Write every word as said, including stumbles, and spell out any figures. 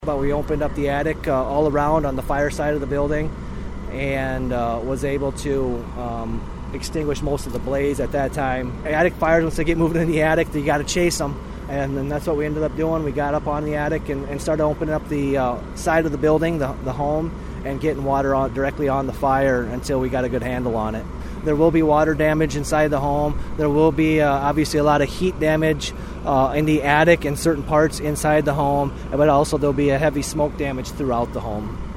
But we opened up the attic uh, all around on the fire side of the building and uh, was able to um, extinguish most of the blaze at that time. Attic fires, once they get moving in the attic, you got to chase them. And then that's what we ended up doing. We got up on the attic and, and started opening up the uh, side of the building, the, the home, and getting water on, directly on the fire until we got a good handle on it. There will be water damage inside the home. There will be uh, obviously a lot of heat damage uh, in the attic and certain parts inside the home, but also there'll be a heavy smoke damage throughout the home.